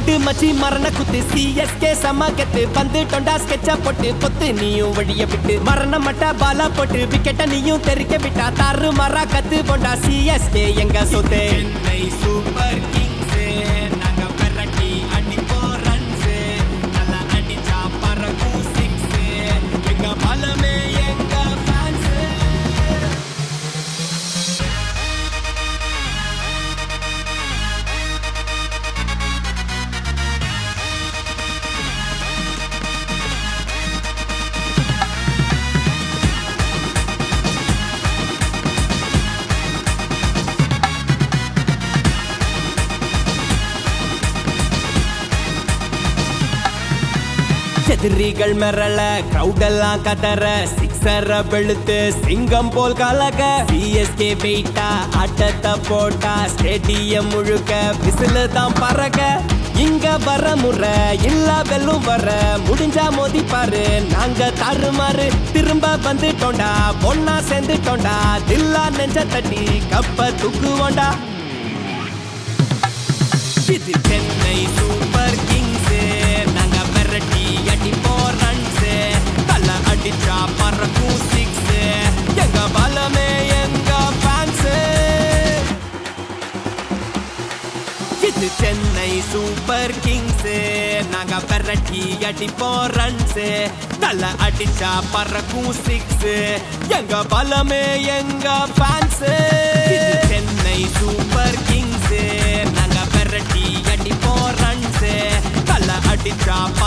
குண்டு மச்சி மரண குத்து சிஎஸ்கே சமகத்து பந்து டொண்டா ஸ்கெட்சா போட்டு கொத்து நீயும் வழிய விட்டு மரண மட்டா பாலா போட்டு விக்கெட்ட நீயும் தெரிக்க விட்டா தாறு மரா கத்து போண்டா சிஎஸ்கே எங்க சொத்து சென்னை சூப்பர் கிங்ஸ் நாங்க பெரட்டி அடிப்போ ரன்ஸ் நல்லா அடிச்சா பறக்கும் சிக்ஸ் எங்க பலமே எங்க ஃபேன்ஸ் எதிரிகள் மிரள கிரௌடெல்லாம் கதற சிக்ஸர வெளுத்து சிங்கம் போல் கலக சிஎஸ்கே வெயிட்டா ஆட்டத்தை போட்டா ஸ்டேடியம் முழுக்க விசிலு தான் பறக்க இங்க வர முறை இல்ல வெல்லும் வர முடிஞ்சா மோதி பாரு நாங்க தாறுமாறு திரும்ப வந்துட்டோண்டா பொண்ணா சேர்ந்துட்டோண்டா தில்லா நெஞ்ச தட்டி கப்ப தூக்குவோண்டா இது சென்னை சூப்பர் கிங்ஸ் நாங்க பெரட்டி அடிப்போ ரன்ஸ் தலை அடிச்சா பறக்கும் சிக்ஸ் எங்க பலமே எங்க ஃபேன்ஸ் இது சென்னை சூப்பர் கிங்ஸ் நாங்க பெரட்டி அடிப்போ ரன்ஸ் தலை அடிச்சா பறக்கும் சிக்ஸ் எங்க பலமே எங்க ஃபேன்ஸ் இது சென்னை சூப்பர் கிங்ஸ் நாங்க பெரட்டி அடிப்போ ரன்ஸ் தலை அடிச்சா